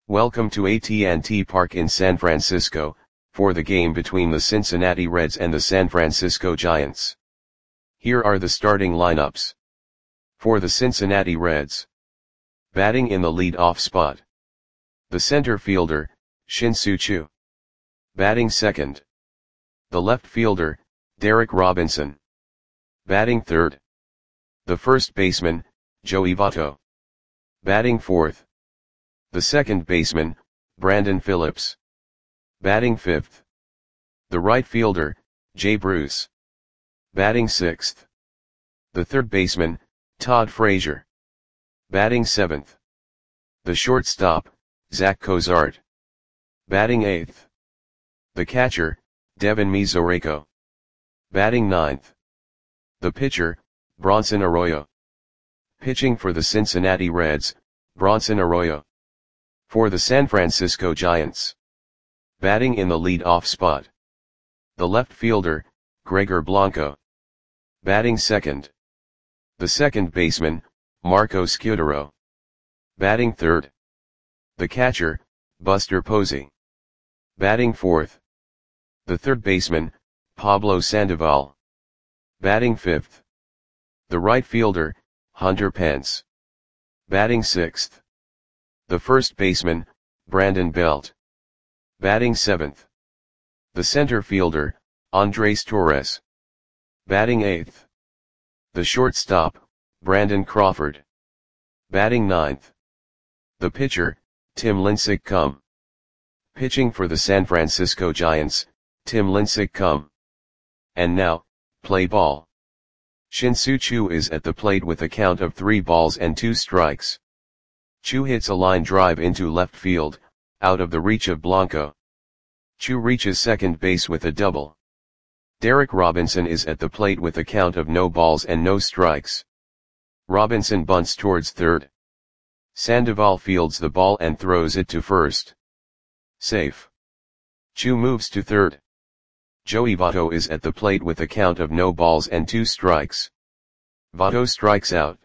Welcome to AT&T Park in San Francisco, for the game between the Cincinnati Reds and the San Francisco Giants. Here are the starting lineups. For the Cincinnati Reds. Batting in the lead-off spot. The center fielder, Shin-Soo Choo. Batting second. The left fielder, Derek Robinson. Batting third. The first baseman, Joey Votto. Batting fourth. The second baseman, Brandon Phillips. Batting fifth. The right fielder, Jay Bruce. Batting sixth. The third baseman, Todd Frazier. Batting seventh. The shortstop, Zach Cozart. Batting eighth. The catcher, Devin Mesoraco. Batting ninth. The pitcher, Bronson Arroyo. Pitching for the Cincinnati Reds, Bronson Arroyo. For the San Francisco Giants. Batting in the lead-off spot. The left fielder, Gregor Blanco. Batting second. The second baseman, Marco Scutaro. Batting third. The catcher, Buster Posey. Batting fourth. The third baseman, Pablo Sandoval. Batting fifth. The right fielder, Hunter Pence. Batting sixth. The first baseman, Brandon Belt. Batting seventh. The center fielder, Andres Torres. Batting eighth. The shortstop, Brandon Crawford. Batting ninth. The pitcher, Tim Lincecum. Pitching for the San Francisco Giants, Tim Lincecum. And now, play ball. Shin-Soo Choo is at the plate with a count of 3 balls and 2 strikes. Choo hits a line drive into left field, out of the reach of Blanco. Choo reaches second base with a double. Derek Robinson is at the plate with a count of no balls and no strikes. Robinson bunts towards third. Sandoval fields the ball and throws it to first. Safe. Choo moves to third. Joey Votto is at the plate with a count of no balls and 2 strikes. Votto strikes out.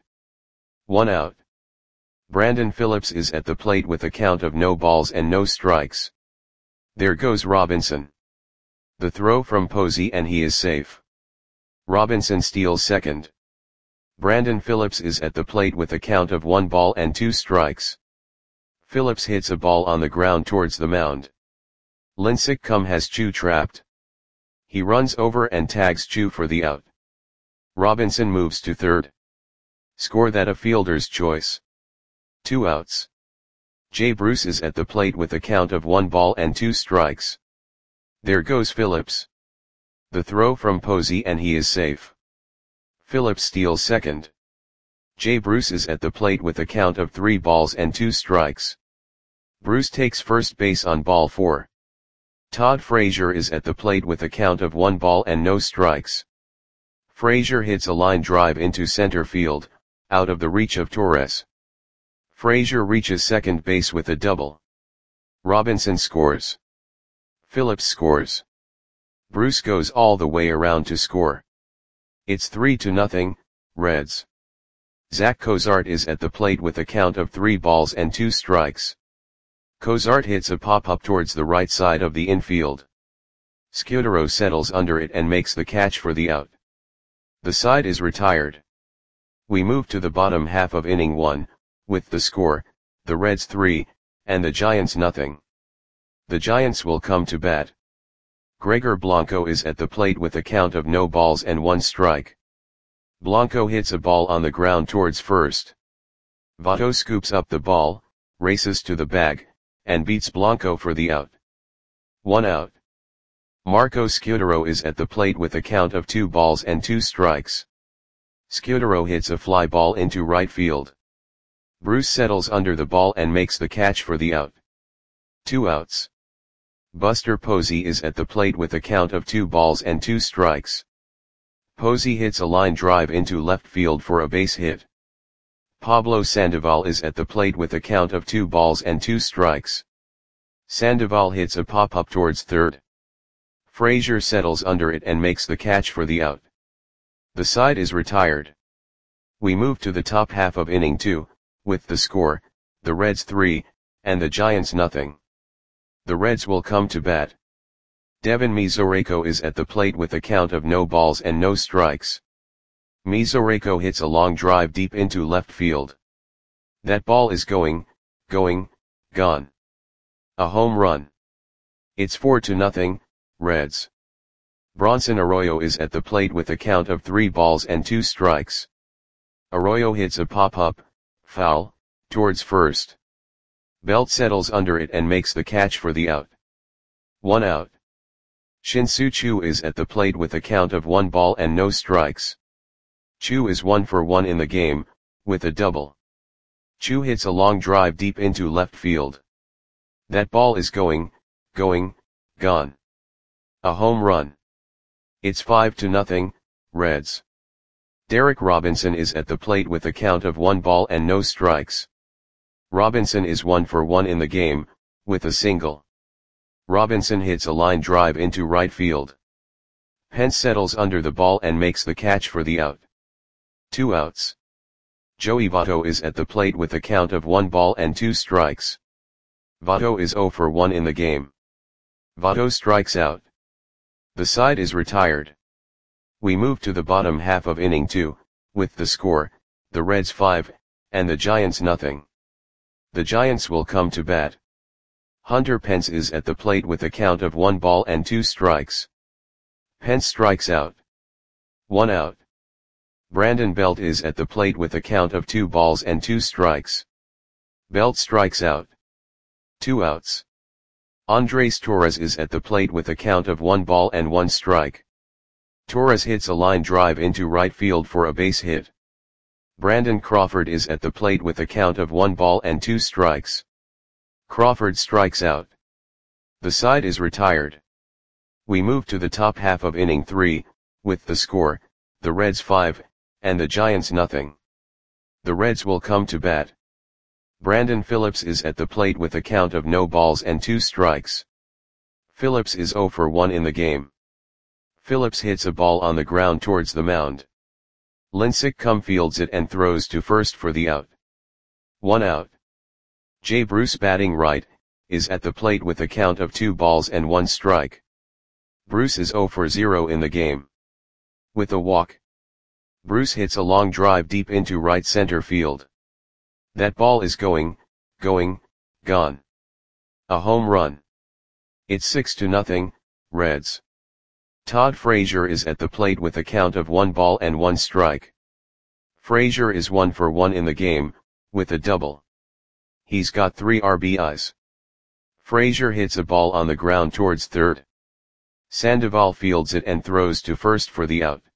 1 out. Brandon Phillips is at the plate with a count of no balls and no strikes. There goes Robinson. The throw from Posey and he is safe. Robinson steals second. Brandon Phillips is at the plate with a count of 1 ball and 2 strikes. Phillips hits a ball on the ground towards the mound. Lincecum has Choo trapped. He runs over and tags Choo for the out. Robinson moves to third. Score that a fielder's choice. 2 outs. Jay Bruce is at the plate with a count of 1 ball and 2 strikes. There goes Phillips. The throw from Posey and he is safe. Phillips steals second. Jay Bruce is at the plate with a count of 3 balls and 2 strikes. Bruce takes first base on ball 4. Todd Frazier is at the plate with a count of 1 ball and no strikes. Frazier hits a line drive into center field, out of the reach of Torres. Frazier reaches second base with a double. Robinson scores. Phillips scores. Bruce goes all the way around to score. It's 3-0, Reds. Zach Cozart is at the plate with a count of 3 balls and 2 strikes. Cozart hits a pop-up towards the right side of the infield. Scutaro settles under it and makes the catch for the out. The side is retired. We move to the bottom half of inning 1, with the score, the Reds 3, and the Giants nothing. The Giants will come to bat. Gregor Blanco is at the plate with a count of no balls and 1 strike. Blanco hits a ball on the ground towards first. Votto scoops up the ball, races to the bag, and beats Blanco for the out. 1 out. Marco Scutaro is at the plate with a count of 2 balls and 2 strikes. Scutaro hits a fly ball into right field. Bruce settles under the ball and makes the catch for the out. 2 outs. Buster Posey is at the plate with a count of 2 balls and 2 strikes. Posey hits a line drive into left field for a base hit. Pablo Sandoval is at the plate with a count of 2 balls and 2 strikes. Sandoval hits a pop-up towards third. Frazier settles under it and makes the catch for the out. The side is retired. We move to the top half of inning 2, with the score, the Reds 3, and the Giants nothing. The Reds will come to bat. Devin Mesoraco is at the plate with a count of no balls and no strikes. Mesoraco hits a long drive deep into left field. That ball is going, gone. A home run. It's 4-0, Reds. Bronson Arroyo is at the plate with a count of 3 balls and 2 strikes. Arroyo hits a pop-up, foul, towards first. Belt settles under it and makes the catch for the out. 1 out. Shin-Soo Choo is at the plate with a count of 1 ball and no strikes. Choo is 1 for 1 in the game, with a double. Choo hits a long drive deep into left field. That ball is going, gone. A home run. It's 5-0, Reds. Derek Robinson is at the plate with a count of 1 ball and no strikes. Robinson is 1 for 1 in the game, with a single. Robinson hits a line drive into right field. Pence settles under the ball and makes the catch for the out. 2 outs. Joey Votto is at the plate with a count of 1 ball and 2 strikes. Votto is 0 for 1 in the game. Votto strikes out. The side is retired. We move to the bottom half of inning 2, with the score, the Reds 5, and the Giants nothing. The Giants will come to bat. Hunter Pence is at the plate with a count of 1 ball and 2 strikes. Pence strikes out. 1 out. Brandon Belt is at the plate with a count of 2 balls and 2 strikes. Belt strikes out. 2 outs. Andres Torres is at the plate with a count of 1 ball and 1 strike. Torres hits a line drive into right field for a base hit. Brandon Crawford is at the plate with a count of 1 ball and 2 strikes. Crawford strikes out. The side is retired. We move to the top half of inning 3, with the score, the Reds 5, and the Giants nothing. The Reds will come to bat. Brandon Phillips is at the plate with a count of no balls and 2 strikes. Phillips is 0 for 1 in the game. Phillips hits a ball on the ground towards the mound. Lincecum fields it and throws to first for the out. 1 out. Jay Bruce batting right, is at the plate with a count of 2 balls and 1 strike. Bruce is 0 for 0 in the game. With a walk. Bruce hits a long drive deep into right center field. That ball is going, gone. A home run. It's 6-0, Reds. Todd Frazier is at the plate with a count of 1 ball and 1 strike. Frazier is 1 for 1 in the game, with a double. He's got 3 RBIs. Frazier hits a ball on the ground towards third. Sandoval fields it and throws to first for the out.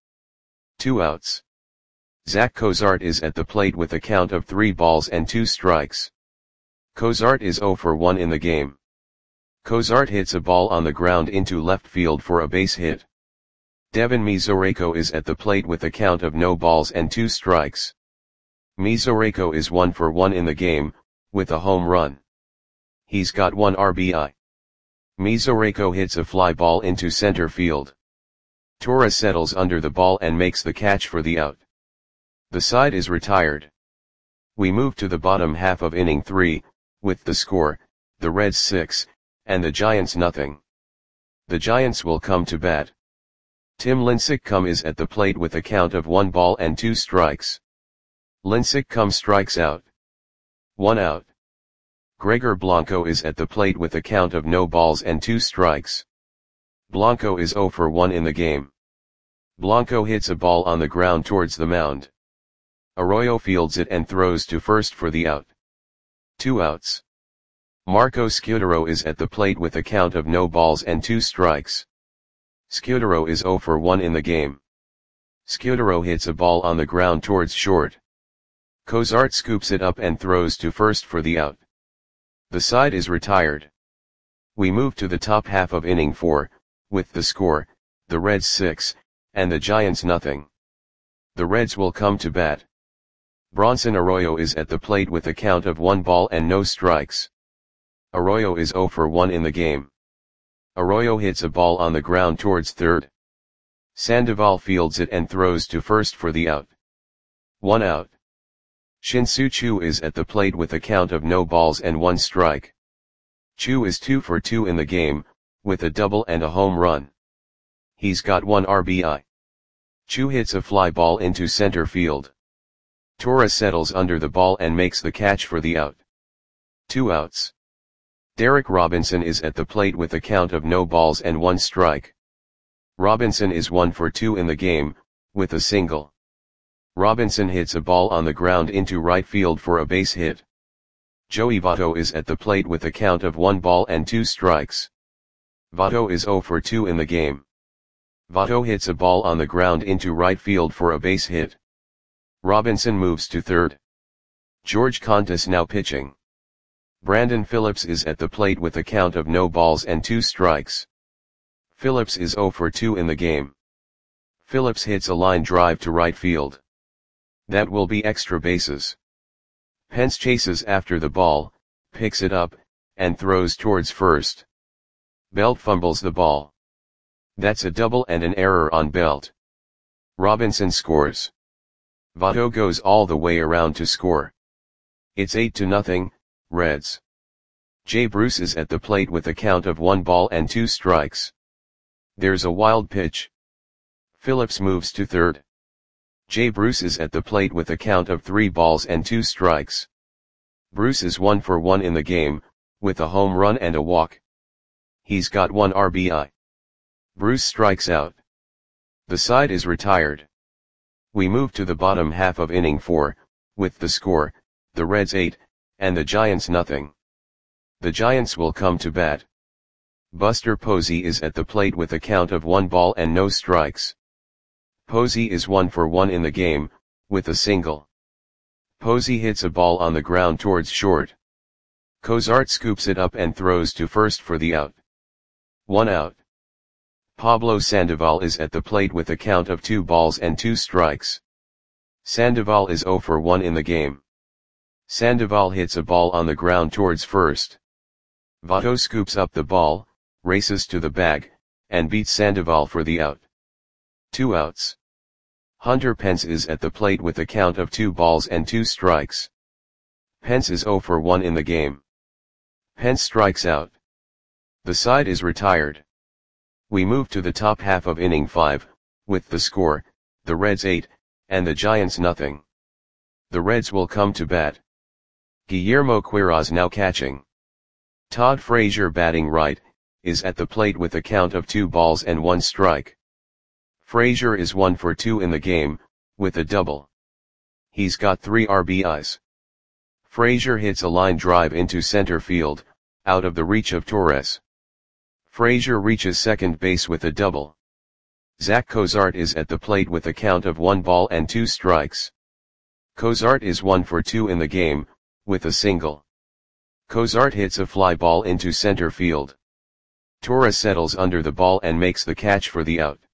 2 outs. Zach Cozart is at the plate with a count of 3 balls and 2 strikes. Cozart is 0 for 1 in the game. Cozart hits a ball on the ground into left field for a base hit. Devin Mesoraco is at the plate with a count of no balls and 2 strikes. Mesoraco is 1 for 1 in the game, with a home run. He's got 1 RBI. Mesoraco hits a fly ball into center field. Torres settles under the ball and makes the catch for the out. The side is retired. We move to the bottom half of inning 3, with the score, the Reds 6, and the Giants nothing. The Giants will come to bat. Tim Lincecum is at the plate with a count of 1 ball and 2 strikes. Lincecum strikes out. 1 out. Gregor Blanco is at the plate with a count of no balls and 2 strikes. Blanco is 0 for 1 in the game. Blanco hits a ball on the ground towards the mound. Arroyo fields it and throws to first for the out. 2 outs. Marco Scutaro is at the plate with a count of no balls and 2 strikes. Scutaro is 0 for 1 in the game. Scutaro hits a ball on the ground towards short. Cozart scoops it up and throws to first for the out. The side is retired. We move to the top half of inning 4, with the score, the Reds 6, and the Giants nothing. The Reds will come to bat. Bronson Arroyo is at the plate with a count of 1 ball and no strikes. Arroyo is 0 for 1 in the game. Arroyo hits a ball on the ground towards third. Sandoval fields it and throws to first for the out. 1 out. Shin-Soo Choo is at the plate with a count of no balls and 1 strike. Choo is 2 for 2 in the game, with a double and a home run. He's got 1 RBI. Choo hits a fly ball into center field. Torres settles under the ball and makes the catch for the out. 2 outs. Derek Robinson is at the plate with a count of no balls and 1 strike. Robinson is 1 for 2 in the game, with a single. Robinson hits a ball on the ground into right field for a base hit. Joey Votto is at the plate with a count of 1 ball and 2 strikes. Votto is 0 for 2 in the game. Votto hits a ball on the ground into right field for a base hit. Robinson moves to third. George Contis now pitching. Brandon Phillips is at the plate with a count of no balls and 2 strikes. Phillips is 0 for 2 in the game. Phillips hits a line drive to right field. That will be extra bases. Pence chases after the ball, picks it up, and throws towards first. Belt fumbles the ball. That's a double and an error on Belt. Robinson scores. Votto goes all the way around to score. It's 8-0, Reds. Jay Bruce is at the plate with a count of 1 ball and 2 strikes. There's a wild pitch. Phillips moves to third. Jay Bruce is at the plate with a count of 3 balls and 2 strikes. Bruce is 1 for 1 in the game, with a home run and a walk. He's got 1 RBI. Bruce strikes out. The side is retired. We move to the bottom half of inning 4, with the score, the Reds 8, and the Giants nothing. The Giants will come to bat. Buster Posey is at the plate with a count of 1 ball and no strikes. Posey is 1 for 1 in the game, with a single. Posey hits a ball on the ground towards short. Cozart scoops it up and throws to first for the out. 1 out. Pablo Sandoval is at the plate with a count of 2 balls and 2 strikes. Sandoval is 0 for 1 in the game. Sandoval hits a ball on the ground towards first. Votto scoops up the ball, races to the bag, and beats Sandoval for the out. 2 outs. Hunter Pence is at the plate with a count of 2 balls and 2 strikes. Pence is 0 for 1 in the game. Pence strikes out. The side is retired. We move to the top half of inning 5, with the score, the Reds 8, and the Giants nothing. The Reds will come to bat. Guillermo Quiroz now catching. Todd Frazier batting right, is at the plate with a count of 2 balls and 1 strike. Frazier is 1 for 2 in the game, with a double. He's got 3 RBIs. Frazier hits a line drive into center field, out of the reach of Torres. Frazier reaches second base with a double. Zach Cozart is at the plate with a count of 1 ball and 2 strikes. Cozart is 1 for 2 in the game, with a single. Cozart hits a fly ball into center field. Torres settles under the ball and makes the catch for the out.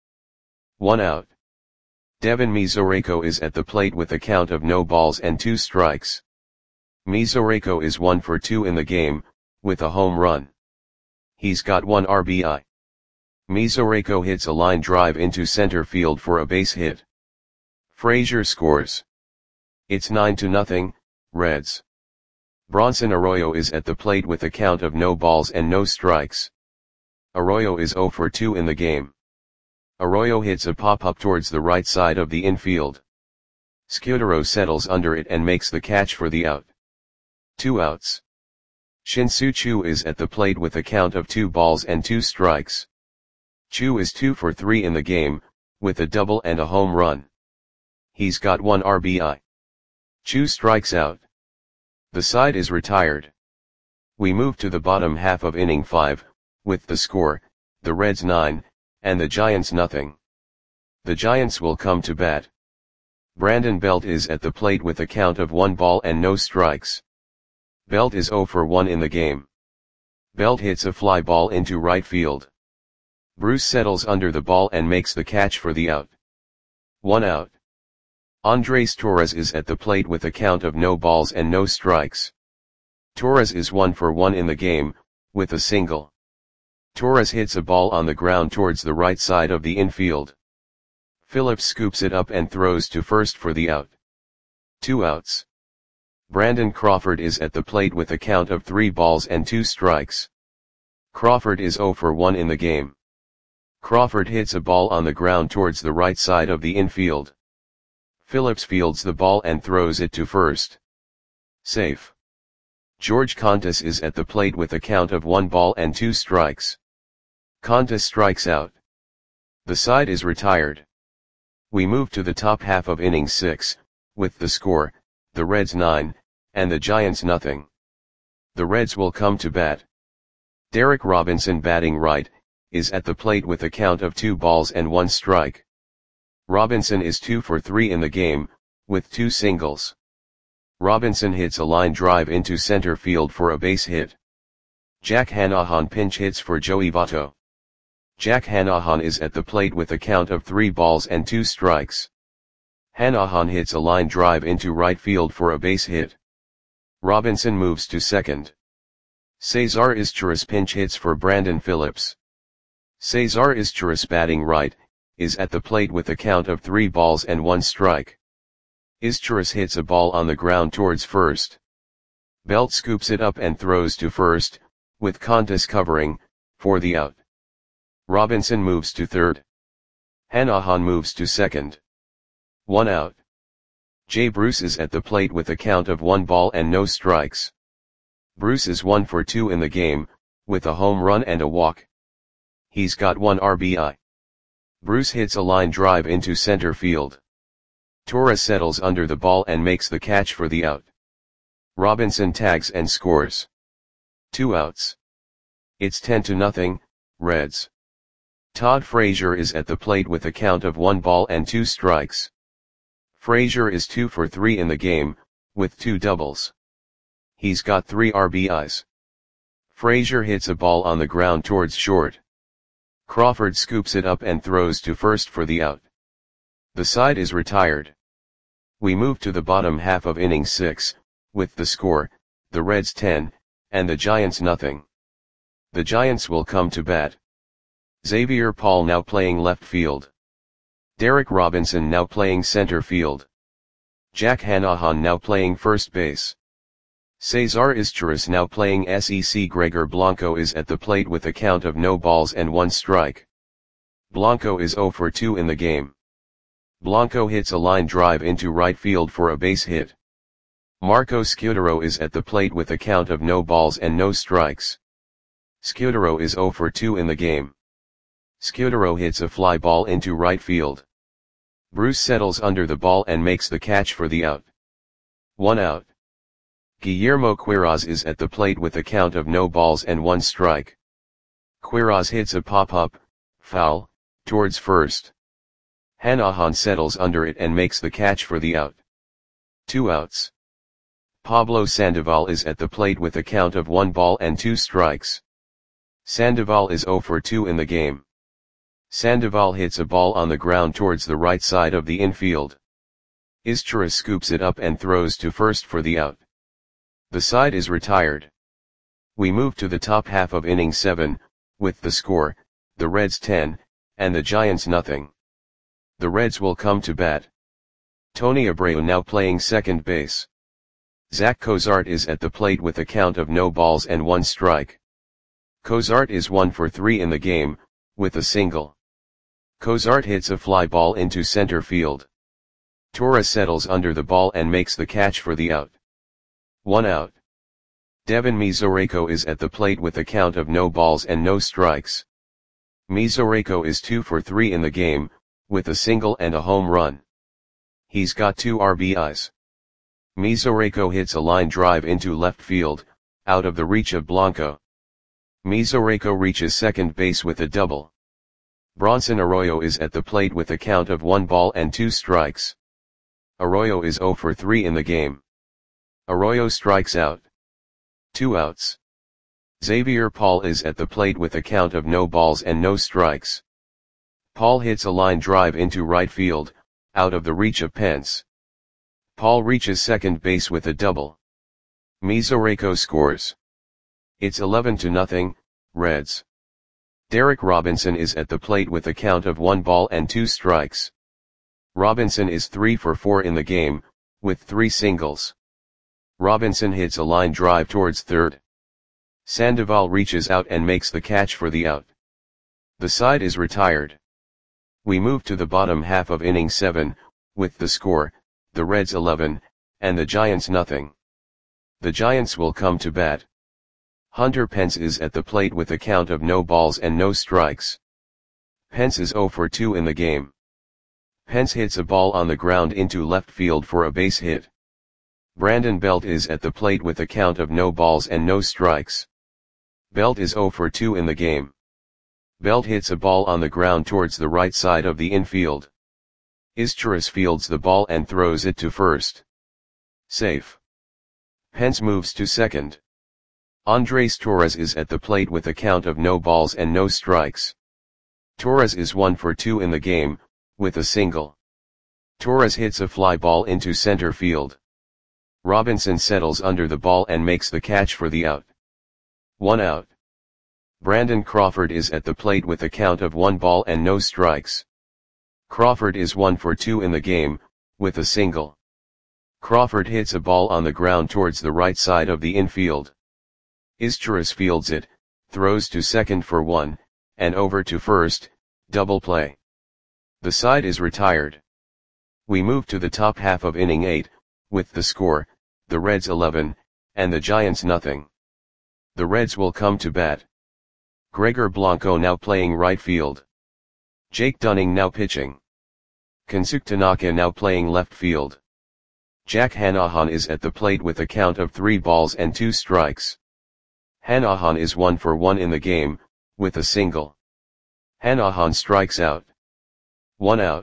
1 out. Devin Mesoraco is at the plate with a count of no balls and 2 strikes. Mesoraco is 1 for 2 in the game, with a home run. He's got 1 RBI. Mesoraco hits a line drive into center field for a base hit. Frazier scores. It's 9-0, Reds. Bronson Arroyo is at the plate with a count of no balls and no strikes. Arroyo is 0 for 2 in the game. Arroyo hits a pop-up towards the right side of the infield. Scudero settles under it and makes the catch for the out. 2 outs. Shin-Soo Choo is at the plate with a count of 2 balls and 2 strikes. Choo is 2 for 3 in the game, with a double and a home run. He's got 1 RBI. Choo strikes out. The side is retired. We move to the bottom half of inning 5, with the score, the Reds 9, and the Giants nothing. The Giants will come to bat. Brandon Belt is at the plate with a count of 1 ball and no strikes. Belt is 0 for 1 in the game. Belt hits a fly ball into right field. Bruce settles under the ball and makes the catch for the out. 1 out. Andres Torres is at the plate with a count of no balls and no strikes. Torres is 1 for 1 in the game, with a single. Torres hits a ball on the ground towards the right side of the infield. Phillips scoops it up and throws to first for the out. 2 outs. Brandon Crawford is at the plate with a count of 3 balls and 2 strikes. Crawford is 0 for 1 in the game. Crawford hits a ball on the ground towards the right side of the infield. Phillips fields the ball and throws it to first. Safe. George Contis is at the plate with a count of 1 ball and 2 strikes. Contis strikes out. The side is retired. We move to the top half of inning 6, with the score, the Reds 9, and the Giants nothing. The Reds will come to bat. Derek Robinson, batting right, is at the plate with a count of 2 balls and 1 strike. Robinson is 2 for 3 in the game, with 2 singles. Robinson hits a line drive into center field for a base hit. Jack Hanahan pinch hits for Joey Votto. Jack Hanahan is at the plate with a count of 3 balls and 2 strikes. Hanahan hits a line drive into right field for a base hit. Robinson moves to second. Cesar Izturis pinch hits for Brandon Phillips. Cesar Izturis, batting right, is at the plate with a count of 3 balls and 1 strike. Izturis hits a ball on the ground towards first. Belt scoops it up and throws to first, with Contis covering, for the out. Robinson moves to third. Hanahan moves to second. 1 out. Jay Bruce is at the plate with a count of 1 ball and no strikes. Bruce is 1 for 2 in the game, with a home run and a walk. He's got 1 RBI. Bruce hits a line drive into center field. Torres settles under the ball and makes the catch for the out. Robinson tags and scores. 2 outs. It's 10-0, Reds. Todd Frazier is at the plate with a count of 1 ball and 2 strikes. Frazier is 2 for 3 in the game, with 2 doubles. He's got 3 RBIs. Frazier hits a ball on the ground towards short. Crawford scoops it up and throws to first for the out. The side is retired. We move to the bottom half of inning 6, with the score, the Reds 10, and the Giants nothing. The Giants will come to bat. Xavier Paul now playing left field. Derek Robinson now playing center field. Jack Hanahan now playing first base. Cesar Izturis now playing SEC. Gregor Blanco is at the plate with a count of no balls and 1 strike. Blanco is 0 for 2 in the game. Blanco hits a line drive into right field for a base hit. Marco Scutaro is at the plate with a count of no balls and no strikes. Scutaro is 0 for 2 in the game. Scutaro hits a fly ball into right field. Bruce settles under the ball and makes the catch for the out. 1 out. Guillermo Quiroz is at the plate with a count of no balls and 1 strike. Quiroz hits a pop-up, foul, towards first. Hanahan settles under it and makes the catch for the out. 2 outs. Pablo Sandoval is at the plate with a count of 1 ball and 2 strikes. Sandoval is 0 for 2 in the game. Sandoval hits a ball on the ground towards the right side of the infield. Izturis scoops it up and throws to first for the out. The side is retired. We move to the top half of inning 7, with the score, the Reds 10, and the Giants nothing. The Reds will come to bat. Tony Abreu now playing second base. Zach Cozart is at the plate with a count of no balls and 1 strike. Cozart is 1 for 3 in the game, with a single. Cozart hits a fly ball into center field. Torres settles under the ball and makes the catch for the out. 1 out. Devin Mesoraco is at the plate with a count of no balls and no strikes. Mesoraco is 2 for 3 in the game, with a single and a home run. He's got 2 RBIs. Mesoraco hits a line drive into left field, out of the reach of Blanco. Mesoraco reaches second base with a double. Bronson Arroyo is at the plate with a count of 1 ball and 2 strikes. Arroyo is 0 for 3 in the game. Arroyo strikes out. 2 outs. Xavier Paul is at the plate with a count of no balls and no strikes. Paul hits a line drive into right field, out of the reach of Pence. Paul reaches second base with a double. Mesoraco scores. It's 11-0, Reds. Derek Robinson is at the plate with a count of 1 ball and 2 strikes. Robinson is 3 for 4 in the game, with 3 singles. Robinson hits a line drive towards third. Sandoval reaches out and makes the catch for the out. The side is retired. We move to the bottom half of inning 7, with the score, the Reds 11, and the Giants nothing. The Giants will come to bat. Hunter Pence is at the plate with a count of no balls and no strikes. Pence is 0 for 2 in the game. Pence hits a ball on the ground into left field for a base hit. Brandon Belt is at the plate with a count of no balls and no strikes. Belt is 0 for 2 in the game. Belt hits a ball on the ground towards the right side of the infield. Izturis fields the ball and throws it to first. Safe. Pence moves to second. Andres Torres is at the plate with a count of no balls and no strikes. Torres is 1 for 2 in the game, with a single. Torres hits a fly ball into center field. Robinson settles under the ball and makes the catch for the out. 1 out. Brandon Crawford is at the plate with a count of 1 ball and no strikes. Crawford is 1 for 2 in the game, with a single. Crawford hits a ball on the ground towards the right side of the infield. Izturis fields it, throws to second for 1, and over to first, double play. The side is retired. We move to the top half of inning 8, with the score, the Reds 11, and the Giants nothing. The Reds will come to bat. Gregor Blanco now playing right field. Jake Dunning now pitching. Kensuke Tanaka now playing left field. Jack Hanahan is at the plate with a count of 3 balls and 2 strikes. Hanahan is 1 for 1 in the game, with a single. Hanahan strikes out. 1 out.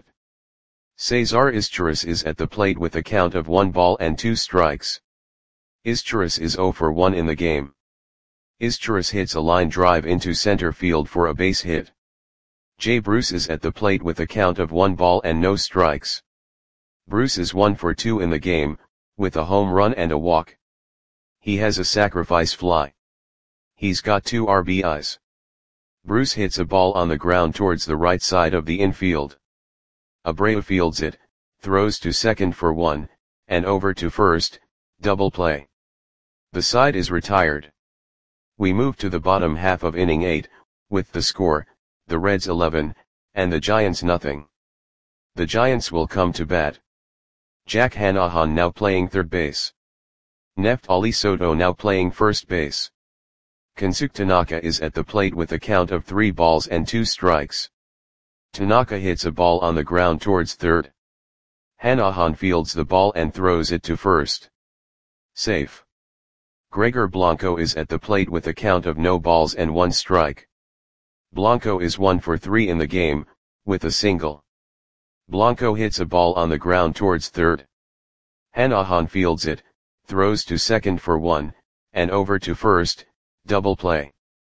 Cesar Izturis is at the plate with a count of 1 ball and 2 strikes. Izturis is 0 for 1 in the game. Izturis hits a line drive into center field for a base hit. Jay Bruce is at the plate with a count of 1 ball and no strikes. Bruce is 1 for 2 in the game, with a home run and a walk. He has a sacrifice fly. He's got 2 RBIs. Bruce hits a ball on the ground towards the right side of the infield. Abreu fields it, throws to second for 1, and over to first, double play. The side is retired. We move to the bottom half of inning 8, with the score, the Reds 11, and the Giants nothing. The Giants will come to bat. Jack Hanahan now playing third base. Neftali Soto now playing first base. Kensuke Tanaka is at the plate with a count of 3 balls and 2 strikes. Tanaka hits a ball on the ground towards third. Hanahan fields the ball and throws it to first. Safe. Gregor Blanco is at the plate with a count of no balls and 1 strike. Blanco is 1 for 3 in the game, with a single. Blanco hits a ball on the ground towards third. Hanahan fields it, throws to second for 1, and over to first, double play.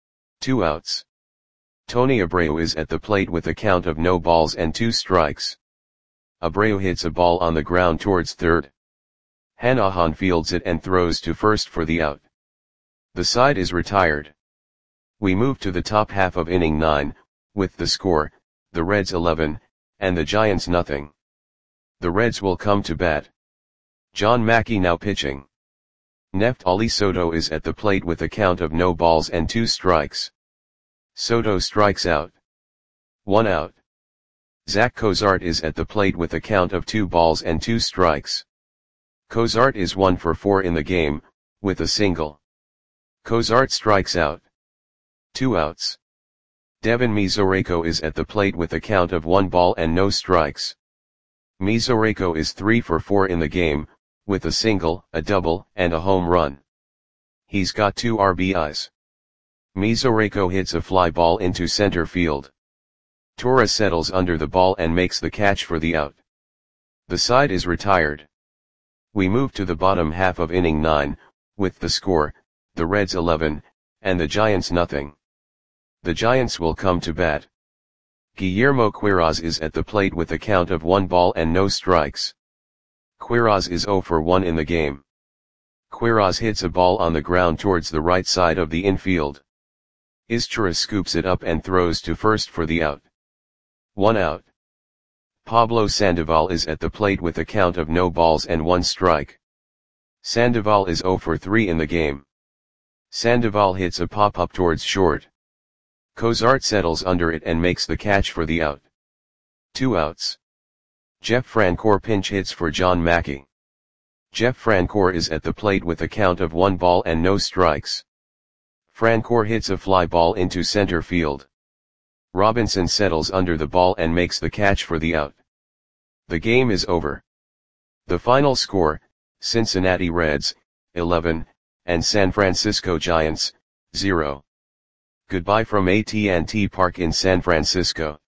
2 outs. Tony Abreu is at the plate with a count of no balls and 2 strikes. Abreu hits a ball on the ground towards third. Hanahan fields it and throws to first for the out. The side is retired. We move to the top half of inning 9, with the score, the Reds 11, and the Giants nothing. The Reds will come to bat. John Mackey now pitching. Neftali Soto is at the plate with a count of no balls and 2 strikes. Soto strikes out. 1 out. Zach Cozart is at the plate with a count of 2 balls and 2 strikes. Cozart is 1 for 4 in the game, with a single. Cozart strikes out. 2 outs. Devin Mesoraco is at the plate with a count of 1 ball and no strikes. Mesoraco is 3 for 4 in the game, with a single, a double, and a home run. He's got 2 RBIs. Mesoraco hits a fly ball into center field. Torres settles under the ball and makes the catch for the out. The side is retired. We move to the bottom half of inning 9, with the score, the Reds 11, and the Giants nothing. The Giants will come to bat. Guillermo Quiroz is at the plate with a count of 1 ball and no strikes. Quiroz is 0 for 1 in the game. Quiroz hits a ball on the ground towards the right side of the infield. Izturis scoops it up and throws to first for the out. 1 out. Pablo Sandoval is at the plate with a count of no balls and 1 strike. Sandoval is 0 for 3 in the game. Sandoval hits a pop-up towards short. Cozart settles under it and makes the catch for the out. 2 outs. Jeff Francoeur pinch hits for John Mackey. Jeff Francoeur is at the plate with a count of 1 ball and no strikes. Francoeur hits a fly ball into center field. Robinson settles under the ball and makes the catch for the out. The game is over. The final score, Cincinnati Reds, 11, and San Francisco Giants, 0. Goodbye from AT&T Park in San Francisco.